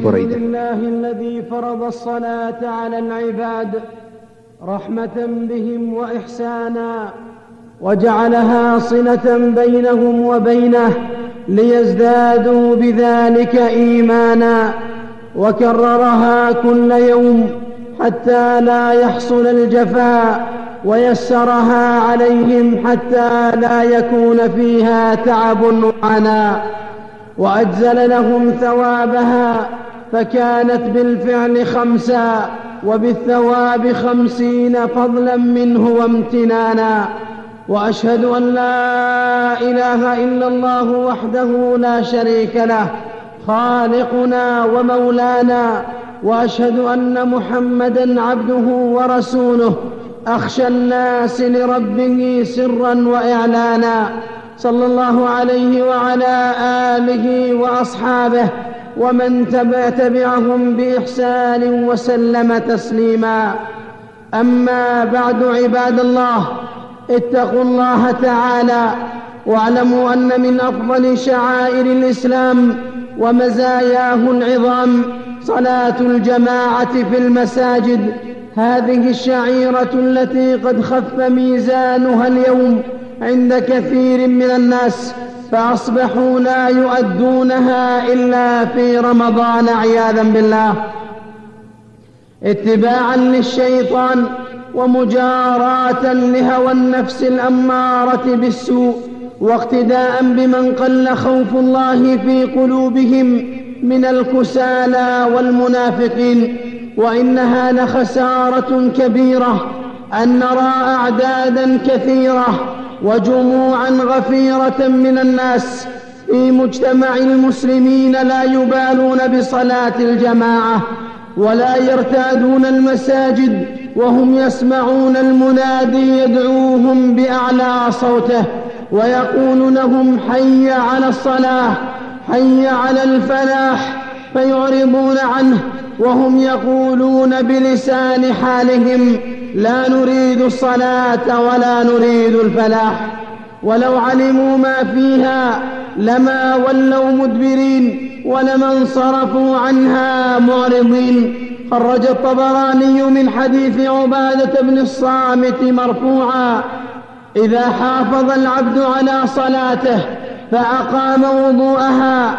بريدة. الحمد لله الذي فرض الصلاة على العباد رحمة بهم وإحسانا، وجعلها صلة بينهم وبينه ليزدادوا بذلك إيمانا، وكررها كل يوم حتى لا يحصل الجفاء، ويسرها عليهم حتى لا يكون فيها تعب وعناء، وأجزل لهم ثوابها، فكانت بالفعل 5 وبالثواب 50 فضلا منه وامتنانا. وأشهد أن لا إله إلا الله وحده لا شريك له خالقنا ومولانا، وأشهد أن محمدا عبده ورسوله أخشى الناس لربه سرا وإعلانا، صلى الله عليه وعلى آله وأصحابه ومن تبعهم بإحسان وسلم تسليما. أما بعد، عباد الله، اتقوا الله تعالى، واعلموا أن من أفضل شعائر الإسلام ومزاياه العظام صلاة الجماعة في المساجد. هذه الشعيرة التي قد خف ميزانها اليوم عند كثير من الناس، فأصبحوا لا يؤدونها إلا في رمضان عياذا بالله، اتباعا للشيطان ومجاراة لهوى النفس الأمارة بالسوء، واقتداء بمن قل خوف الله في قلوبهم من الكسالى والمنافقين. وإنها لخسارة كبيرة أن نرى أعدادا كثيرة وجموعا غفيرة من الناس في مجتمع المسلمين لا يبالون بصلاة الجماعة، ولا يرتادون المساجد وهم يسمعون المنادي يدعوهم بأعلى صوته ويقول لهم حي على الصلاة، حي على الفلاح، فيعرضون عنه وهم يقولون بلسان حالهم لا نريد الصلاة ولا نريد الفلاح. ولو علموا ما فيها لما ولوا مدبرين ولما انصرفوا عنها معرضين. خرج الطبراني من حديث عبادة بن الصامت مرفوعا: إذا حافظ العبد على صلاته فأقام وضوءها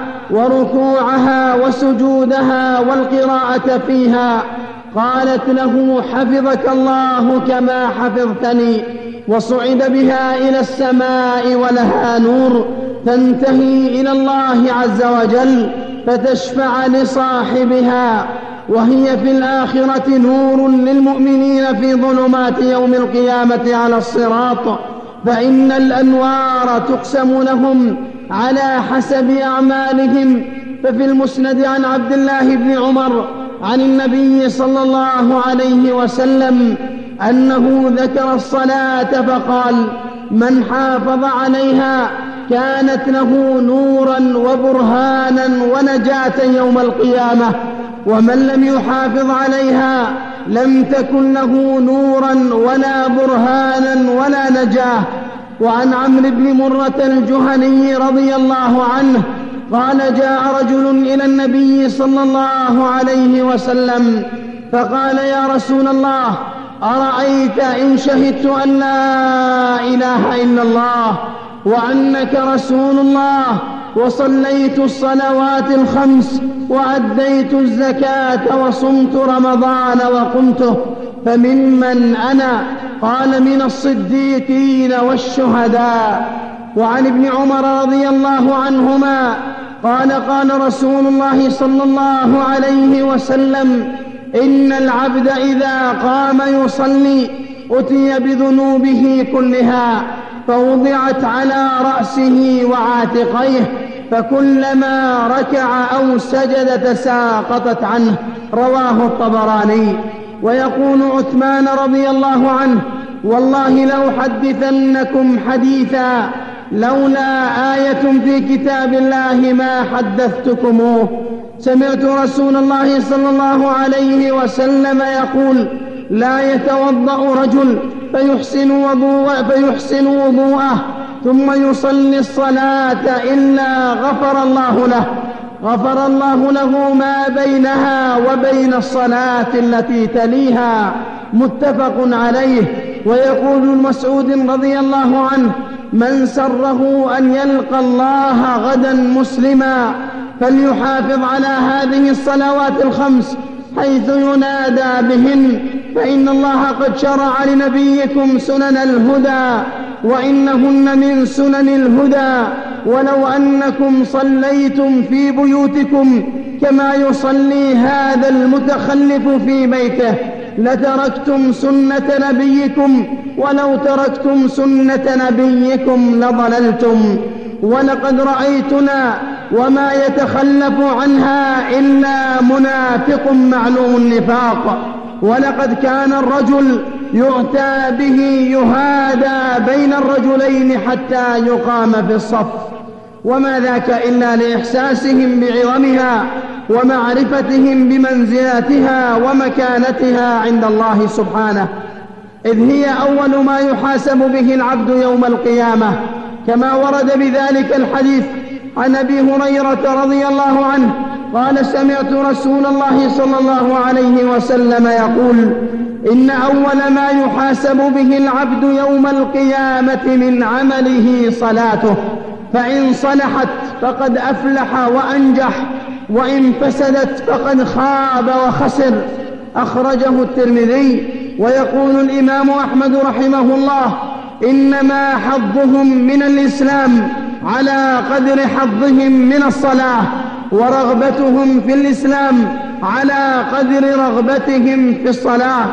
وركوعها وسجودها والقراءة فيها، قالت له حفظك الله كما حفظتني، وصعد بها إلى السماء ولها نور تنتهي إلى الله عز وجل فتشفع لصاحبها، وهي في الآخرة نور للمؤمنين في ظلمات يوم القيامة على الصراط، فإن الأنوار تقسم لهم على حسب أعمالهم. ففي المسند عن عبد الله بن عمر عن النبي صلى الله عليه وسلم أنه ذكر الصلاة فقال: من حافظ عليها كانت له نورا وبرهانا ونجاة يوم القيامة، ومن لم يحافظ عليها لم تكن له نورا ولا برهانا ولا نجاة. وعن عمرو بن مرة الجهني رضي الله عنه قال: جاء رجل إلى النبي صلى الله عليه وسلم فقال: يا رسول الله، أرأيت إن شهدت أن لا إله إلا الله وأنك رسول الله وصليت الصلوات 5 وأديت الزكاة وصمت رمضان وقمته، فممن أنا؟ قال: من الصديقين والشهداء. وعن ابن عمر رضي الله عنهما قال: قال رسول الله صلى الله عليه وسلم: إن العبد إذا قام يصلي أتي بذنوبه كلها فوضعت على رأسه وعاتقيه، فكلما ركع أو سجد تساقطت عنه. رواه الطبراني. ويقول عثمان رضي الله عنه: والله لأحدثنكم حديثا لولا آية في كتاب الله ما حدثتكموه. سمعت رسول الله صلى الله عليه وسلم يقول: لا يتوضأ رجل فيحسن وضوءه ثم يصلي الصلاة إلا غفر الله له. غفر الله له ما بينها وبين الصلاة التي تليها، متفق عليه. ويقول المسعود رضي الله عنه: من سره أن يلقى الله غدا مسلما فليحافظ على هذه الصلوات الخمس حيث ينادى بهن، فإن الله قد شرع لنبيكم سنن الهدى وإنهن من سنن الهدى. ولو أنكم صليتم في بيوتكم كما يصلي هذا المتخلف في بيته لتركتم سنة نبيكم، ولو تركتم سنة نبيكم لضللتم. ولقد رأيتنا وما يتخلف عنها إلا منافق معلوم النفاق. ولقد كان الرجل يؤتى به يهادى بين الرجلين حتى يقام في الصف، وما ذاك إلا لإحساسهم بعظمها ومعرفتهم بمنزلتها ومكانتها عند الله سبحانه، إذ هي أول ما يحاسب به العبد يوم القيامة، كما ورد بذلك الحديث عن أبي هريرة رضي الله عنه قال: سمعت رسول الله صلى الله عليه وسلم يقول: إن أول ما يحاسب به العبد يوم القيامة من عمله صلاته، فإن صلحت فقد أفلح وأنجح، وإن فسدت فقد خاب وخسر. أخرجه الترمذي. ويقول الإمام أحمد رحمه الله: إنما حظهم من الإسلام على قدر حظهم من الصلاة، ورغبتهم في الإسلام على قدر رغبتهم في الصلاة.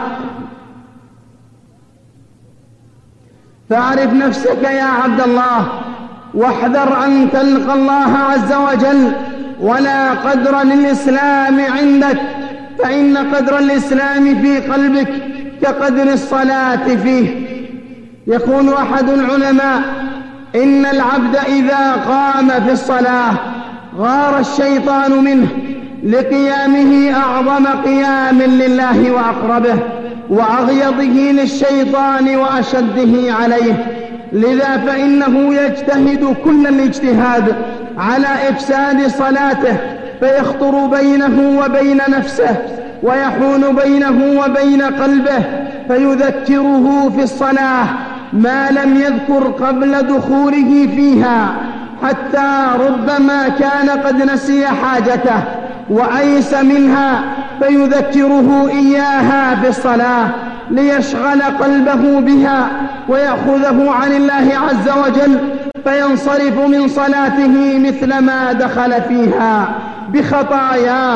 فاعرف نفسك يا عبد الله، واحذر أن تلقى الله عز وجل ولا قدر للإسلام عندك، فإن قدر الإسلام في قلبك كقدر الصلاة فيه. يقول أحد العلماء: إن العبد إذا قام في الصلاة غار الشيطان منه لقيامه أعظم قيام لله وأقربه، وأغيضه للشيطان وأشده عليه. لذا فإنه يجتهد كل الاجتهاد على إفساد صلاته، فيخطر بينه وبين نفسه ويحول بينه وبين قلبه، فيذكره في الصلاة ما لم يذكر قبل دخوله فيها، حتى ربما كان قد نسي حاجته وأيس منها، فيذكره إياها في الصلاة ليشغل قلبه بها ويأخذه عن الله عز وجل، فينصرف من صلاته مثل ما دخل فيها بخطاياه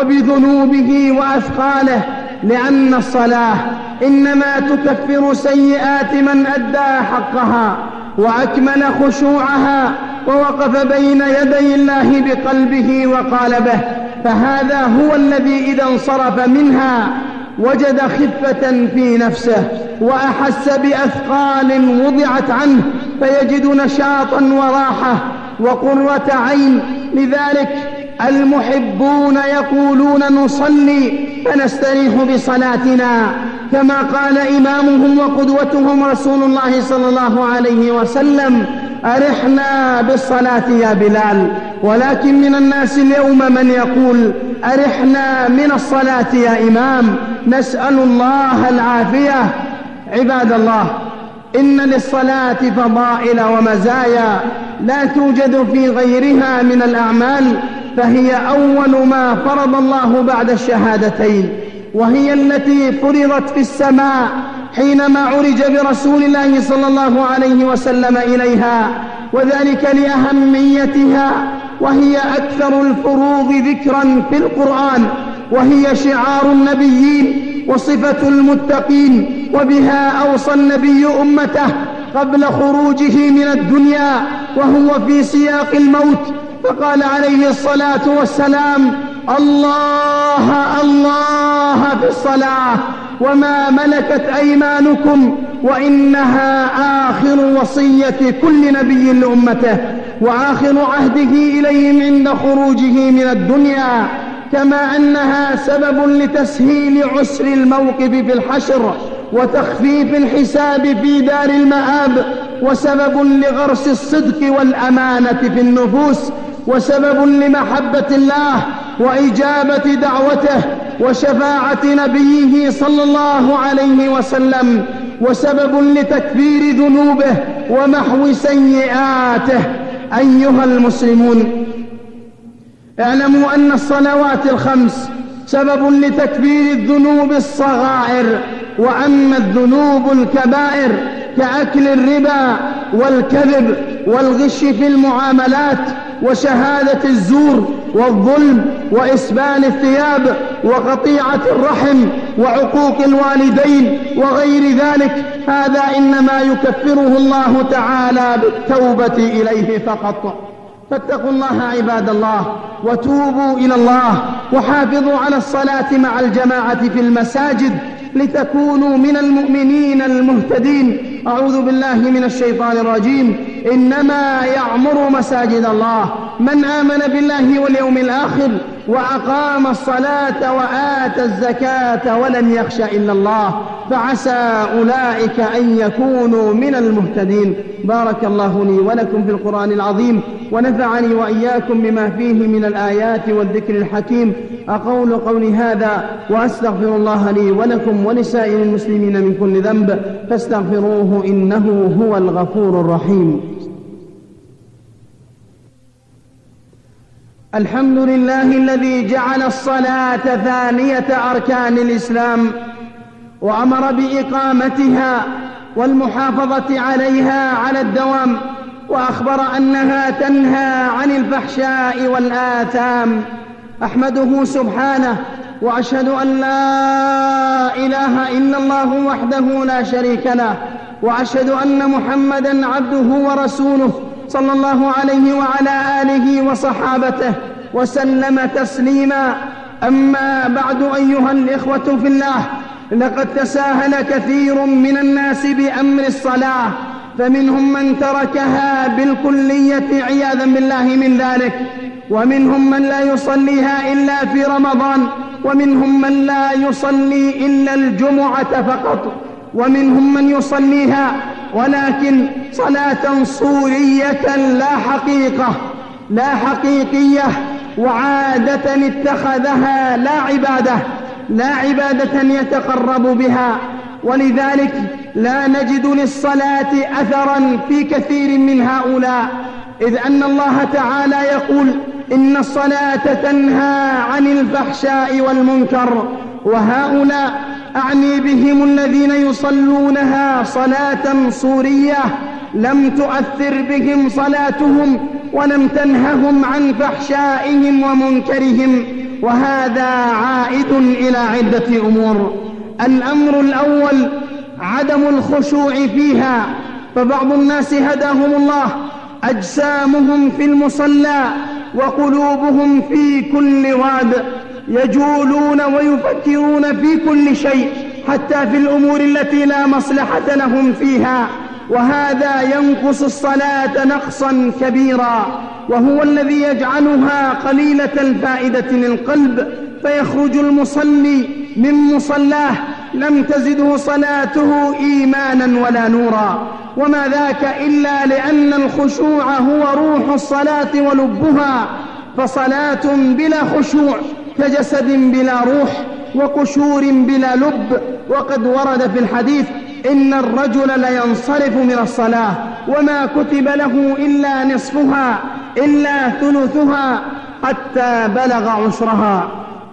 وبذنوبه وأثقاله، لأن الصلاة إنما تكفر سيئات من أدى حقها وأكمل خشوعها ووقف بين يدي الله بقلبه وقالبه، فهذا هو الذي إذا انصرف منها وجد خفة في نفسه وأحس بأثقال وضعت عنه، فيجد نشاطا وراحة وقرة عين. لذلك المحبون يقولون: نصلي فنستريح بصلاتنا، كما قال إمامهم وقدوتهم رسول الله صلى الله عليه وسلم: أرحنا بالصلاة يا بلال. ولكن من الناس اليوم من يقول: أرحنا من الصلاة يا إمام. نسأل الله العافية. عباد الله، إن للصلاة فضائل ومزايا لا توجد في غيرها من الأعمال، فهي أول ما فرض الله بعد الشهادتين، وهي التي فرضت في السماء حينما عرج برسول الله صلى الله عليه وسلم إليها، وذلك لأهميتها، وهي أكثر الفروض ذكرا في القرآن، وهي شعار النبيين وصفة المتقين، وبها أوصى النبي أمته قبل خروجه من الدنيا وهو في سياق الموت، فقال عليه الصلاة والسلام: الله الله في الصلاة وما ملكت أيمانكم، وإنها آخر وصية كل نبي لأمته وآخر عهده إليهم عند خروجه من الدنيا، كما أنها سبب لتسهيل عسر الموقف في الحشر وتخفيف الحساب في دار المآب، وسبب لغرس الصدق والأمانة في النفوس، وسبب لمحبة الله وإجابة دعوته وشفاعة نبيه صلى الله عليه وسلم، وسبب لتكفير ذنوبه ومحو سيئاته. أيها المسلمون، اعلموا أن الصلوات الخمس سبب لتكفير الذنوب الصغائر، وأما الذنوب الكبائر كأكل الربا والكذب والغش في المعاملات وشهادة الزور والظلم وإسبال الثياب وقطيعة الرحم وعقوق الوالدين وغير ذلك، هذا إنما يكفره الله تعالى بالتوبة إليه فقط. فاتقوا الله عباد الله وتوبوا إلى الله، وحافظوا على الصلاة مع الجماعة في المساجد لتكونوا من المؤمنين المهتدين. أعوذ بالله من الشيطان الرجيم. إنما يعمر مساجد الله من آمن بالله واليوم الآخر وأقام الصلاة وآتى الزكاة ولم يخش إلا الله، فعسى أولئك أن يكونوا من المهتدين. بارك الله لي ولكم في القرآن العظيم، ونفعني وإياكم بما فيه من الآيات والذكر الحكيم. أقول قولي هذا وأستغفر الله لي ولكم ولسائر المسلمين من كل ذنب، فاستغفروه إنه هو الغفور الرحيم. الحمد لله الذي جعل الصلاة ثانية أركان الإسلام، وأمر بإقامتها والمحافظة عليها على الدوام، وأخبر أنها تنهى عن الفحشاء والآثام. أحمده سبحانه، وأشهد أن لا إله إلا الله وحده لا شريك له، وأشهد أن محمدًا عبده ورسوله صلى الله عليه وعلى آله وصحابته وسلم تسليما. أما بعد، أيها الإخوة في الله، لقد تساهل كثير من الناس بأمر الصلاة، فمنهم من تركها بالكلية عياذا بالله من ذلك، ومنهم من لا يصليها إلا في رمضان، ومنهم من لا يصلي إلا الجمعة فقط، ومنهم من يصليها ولكن صلاة صورية لا حقيقية، وعادة اتخذها لا عبادة يتقرب بها. ولذلك لا نجد للصلاة أثرا في كثير من هؤلاء، إذ أن الله تعالى يقول: إن الصلاة تنهى عن الفحشاء والمنكر. وهؤلاء أعني بهم الذين يصلونها صلاة صورية لم تؤثر بهم صلاتهم ولم تنههم عن فحشائهم ومنكرهم، وهذا عائد إلى عدة أمور. الأمر الأول عدم الخشوع فيها، فبعض الناس هداهم الله أجسامهم في المصلى وقلوبهم في كل واد، يجولون ويفكرون في كل شيء حتى في الأمور التي لا مصلحة لهم فيها، وهذا ينقص الصلاة نقصا كبيرا، وهو الذي يجعلها قليلة الفائدة للقلب، فيخرج المصلي من مصلاه لم تزده صلاته إيمانا ولا نورا، وما ذاك إلا لأن الخشوع هو روح الصلاة ولبها، فصلاة بلا خشوع كجسد بلا روح وقشور بلا لب. وقد ورد في الحديث: إن الرجل لينصرف من الصلاة وما كتب له إلا نصفها إلا ثلثها حتى بلغ عشرها.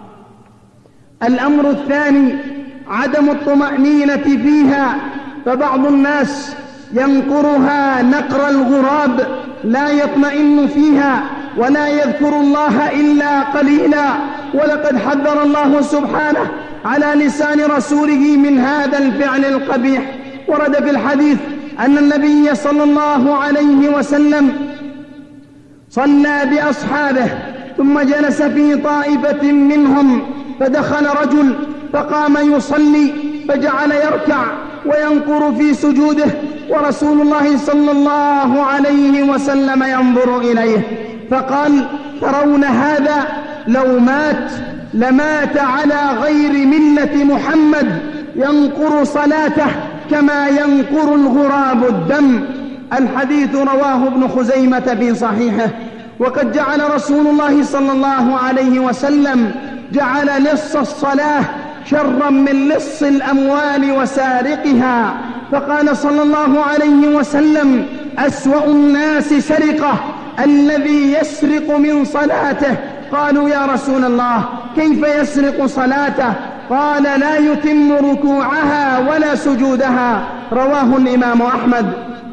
الأمر الثاني عدم الطمأنينة فيها، فبعض الناس ينقرها نقر الغراب، لا يطمئن فيها ولا يذكر الله إلا قليلا. ولقد حذر الله سبحانه على لسان رسوله من هذا الفعل القبيح. ورد في الحديث أن النبي صلى الله عليه وسلم صلى بأصحابه ثم جلس في طائفة منهم، فدخل رجل فقام يصلي فجعل يركع وينقر في سجوده، ورسول الله صلى الله عليه وسلم ينظر إليه فقال: ترون هذا؟ لو مات لمات على غير ملة محمد، ينقر صلاته كما ينقر الغراب الدم. الحديث رواه ابن خزيمة في صحيحه. وقد جعل رسول الله صلى الله عليه وسلم جعل لص الصلاة شرا من لص الأموال وسارقها، فقال صلى الله عليه وسلم: أسوأ الناس سرقة الذي يسرق من صلاته. قالوا: يا رسول الله كيف يسرق صلاته؟ قال: لا يتم ركوعها ولا سجودها. رواه الإمام أحمد.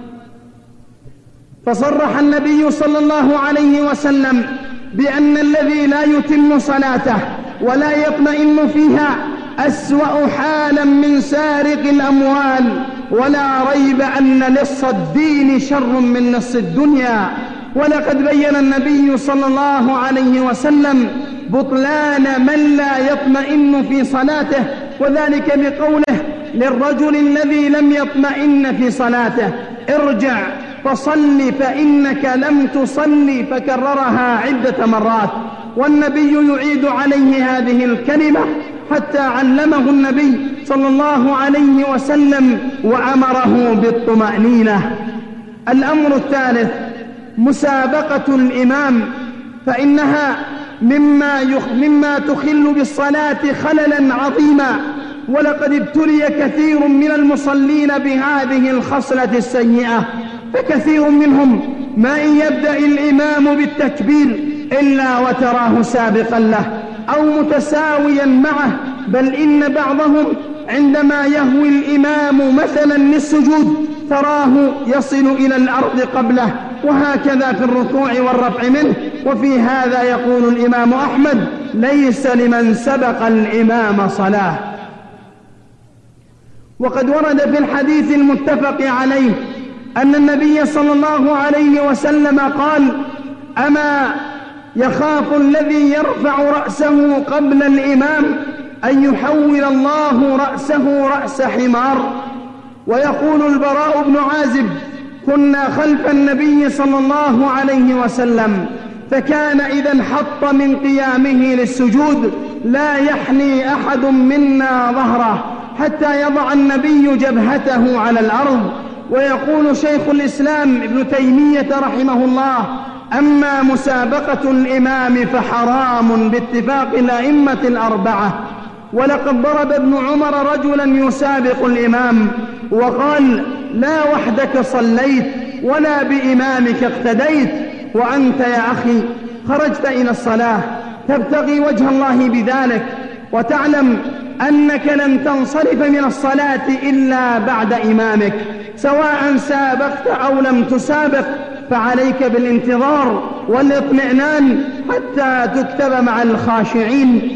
فصرح النبي صلى الله عليه وسلم بأن الذي لا يتم صلاته ولا يطمئن فيها أسوأ حالا من سارق الأموال، ولا ريب أن لص الدين شر من لص الدنيا. ولقد بين النبي صلى الله عليه وسلم بطلان من لا يطمئن في صلاته، وذلك بقوله للرجل الذي لم يطمئن في صلاته: ارجع فصل فإنك لم تصل، فكررها عدة مرات. والنبي يعيد عليه هذه الكلمة حتى علمه النبي صلى الله عليه وسلم وأمره بالطمأنينة. الأمر الثالث مسابقة الإمام، فإنها مما تخل بالصلاة خللا عظيما، ولقد ابتلي كثير من المصلين بهذه الخصلة السيئة، فكثير منهم ما إن يبدأ الإمام بالتكبير إلا وتراه سابقا له أو متساويا معه، بل إن بعضهم عندما يهوي الإمام مثلا للسجود تراه يصل إلى الأرض قبله، وهكذا في الركوع والرفع منه. وفي هذا يقول الإمام أحمد: ليس لمن سبق الإمام صلاة. وقد ورد في الحديث المتفق عليه أن النبي صلى الله عليه وسلم قال: أما يخاف الذي يرفع رأسه قبل الإمام أن يحول الله رأسه رأس حمار. ويقول البراء بن عازب: كنا خلف النبي صلى الله عليه وسلم، فكان إذا انحط من قيامه للسجود لا يحني أحد منا ظهره حتى يضع النبي جبهته على الأرض. ويقول شيخ الإسلام ابن تيمية رحمه الله: أما مسابقة الإمام فحرام باتفاق الأئمة الأربعة. ولقد ضرب ابن عمر رجلا يسابق الإمام وقال: لا وحدك صليت ولا بإمامك اقتديت، وأنت يا أخي خرجت إلى الصلاة تبتغي وجه الله بذلك، وتعلم أنك لن تنصرف من الصلاة إلا بعد إمامك، سواء سابقت أو لم تسابق، فعليك بالانتظار والاطمئنان حتى تكتب مع الخاشعين.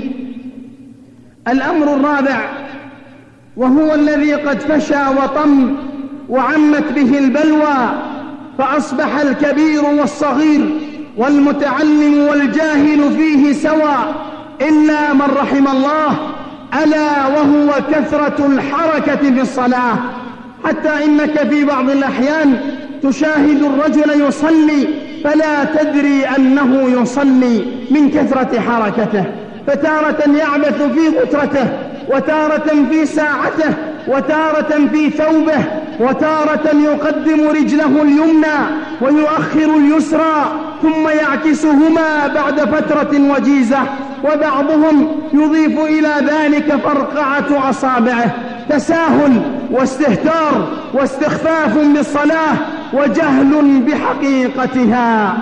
الأمر الرابع، وهو الذي قد فشى وطم وعمت به البلوى، فأصبح الكبير والصغير والمتعلم والجاهل فيه سواء إلا من رحم الله، ألا وهو كثرة الحركة في الصلاة، حتى إنك في بعض الأحيان تشاهد الرجل يصلي فلا تدري أنه يصلي من كثرة حركته، فتارة يعبث في غترته، وتارة في ساعته، وتارة في ثوبه، وتارة يقدم رجله اليمنى ويؤخر اليسرى ثم يعكسهما بعد فترة وجيزة. وبعضهم يضيف إلى ذلك فرقعة أصابعه. تساهل واستهتار واستخفاف بالصلاة وجهل بحقيقتها.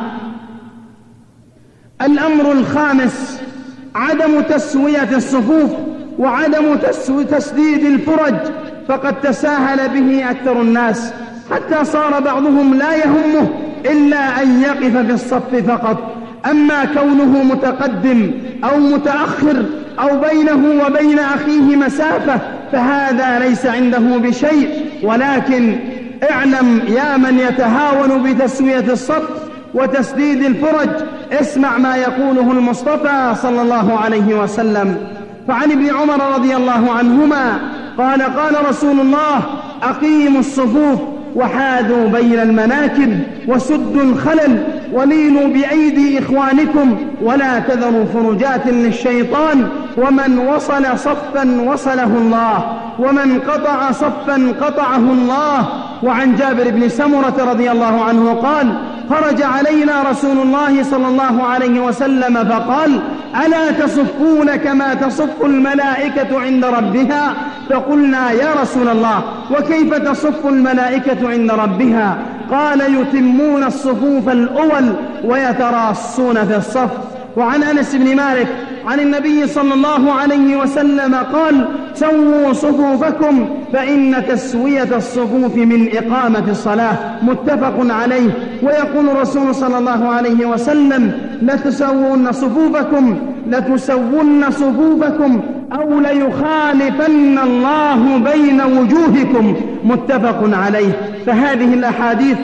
الأمر الخامس عدم تسوية الصفوف وعدم تسديد الفرج، فقد تساهل به أكثر الناس حتى صار بعضهم لا يهمه إلا أن يقف في الصف فقط، أما كونه متقدم أو متأخر أو بينه وبين أخيه مسافة فهذا ليس عنده بشيء. ولكن اعلم يا من يتهاون بتسوية الصف وتسديد الفرج، اسمع ما يقوله المصطفى صلى الله عليه وسلم. فعن ابن عمر رضي الله عنهما قال: قال رسول الله: أقيموا الصفوف وحاذوا بين المناكب وسدوا الخلل ولينوا بأيدي إخوانكم ولا تذروا فرجات للشيطان، ومن وصل صفا وصله الله، ومن قطع صفا قطعه الله. وعن جابر بن سمرة رضي الله عنه قال: خرج علينا رسول الله صلى الله عليه وسلم فقال: ألا تصفون كما تصف الملائكة عند ربها؟ فقلنا: يا رسول الله، وكيف تصف الملائكة عند ربها؟ قال: يتمون الصفوف الأول ويتراصون في الصف. وعن أنس بن مالك عن النبي صلى الله عليه وسلم قال: سووا صفوفكم فإن تسوية الصفوف من إقامة الصلاة. متفق عليه. ويقول الرسول صلى الله عليه وسلم: لتسوون صفوفكم أو ليخالفن الله بين وجوهكم. متفق عليه. فهذه الأحاديث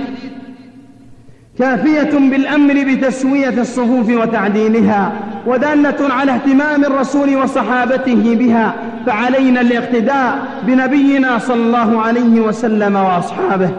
كافية بالأمر بتسوية الصفوف وتعديلها، ودالة على اهتمام الرسول وصحابته بها، فعلينا الاقتداء بنبينا صلى الله عليه وسلم وأصحابه.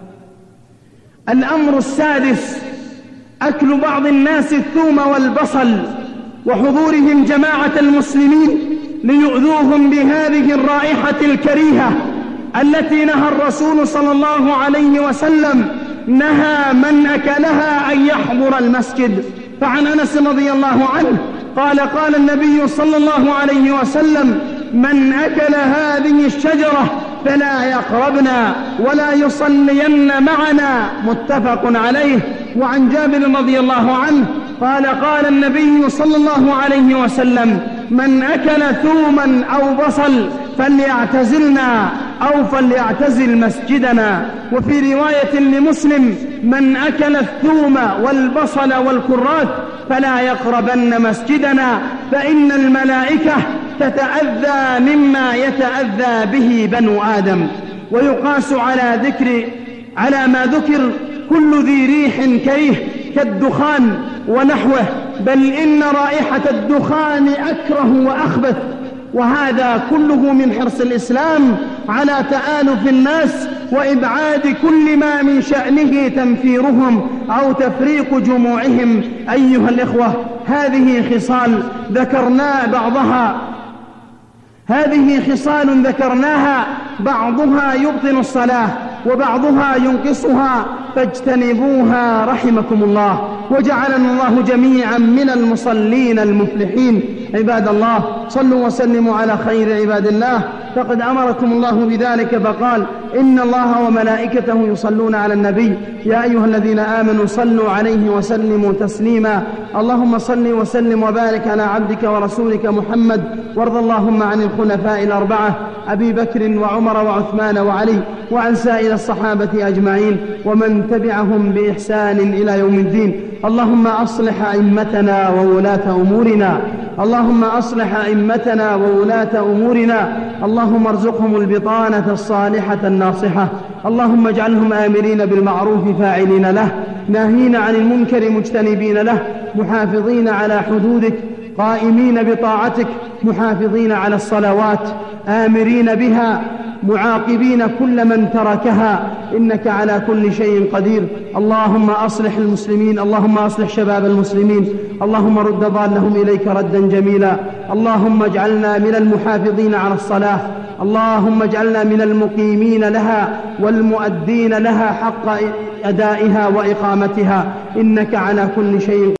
الأمر السادس: أكل بعض الناس الثوم والبصل، وحضورهم جماعة المسلمين ليؤذوهم بهذه الرائحة الكريهة التي نهى الرسول صلى الله عليه وسلم نهى من أكلها أن يحضر المسجد. فعن أنس رضي الله عنه قال: قال النبي صلى الله عليه وسلم: من أكل هذه الشجرة فلا يقربنا ولا يصلين معنا. متفق عليه. وعن جابر رضي الله عنه قال: قال النبي صلى الله عليه وسلم: من أكل ثوما أو بصل فليعتزلنا أو فليعتزل مسجدنا. وفي رواية لمسلم: من أكل الثوم والبصل والكرات فلا يقربن مسجدنا، فإن الملائكة تتأذى مما يتأذى به بنو آدم. ويقاس على ما ذكر كل ذي ريح كريه كالدخان ونحوه، بل إن رائحة الدخان أكره وأخبث. وهذا كله من حرص الإسلام على تآلف الناس وإبعاد كل ما من شأنه تنفيرهم أو تفريق جموعهم. أيها الإخوة، هذه خصال ذكرناها بعضها يبطل الصلاة وبعضها ينقصها، فاجتنبوها رحمكم الله، وجعلنا الله جميعا من المصلين المفلحين. عباد الله، صلوا وسلموا على خير عباد الله، فقد أمركم الله بذلك فقال: إن الله وملائكته يصلون على النبي يا أيها الذين آمنوا صلوا عليه وسلموا تسليما. اللهم صل وسلم وبارك على عبدك ورسولك محمد، وارض اللهم عن الخلفاء الأربعة أبي بكر وعمر وعثمان وعلي، وعن سائر الصحابة أجمعين ومن تبعهم بإحسان إلى يوم الدين. اللهم أصلح أئمتنا وولاة أمورنا، اللهم ارزقهم البطانة الصالحة الناصحة، اللهم اجعلهم آمرين بالمعروف فاعلين له، ناهين عن المنكر مجتنبين له، محافظين على حدودك، قائمين بطاعتك، محافظين على الصلوات، آمرين بها، معاقبين كل من تركها، إنك على كل شيء قدير. اللهم أصلح المسلمين، اللهم أصلح شباب المسلمين، اللهم رد ضالهم إليك ردا جميلا. اللهم اجعلنا من المحافظين على الصلاة، اللهم اجعلنا من المقيمين لها والمؤدين لها حق أدائها وإقامتها، إنك على كل شيء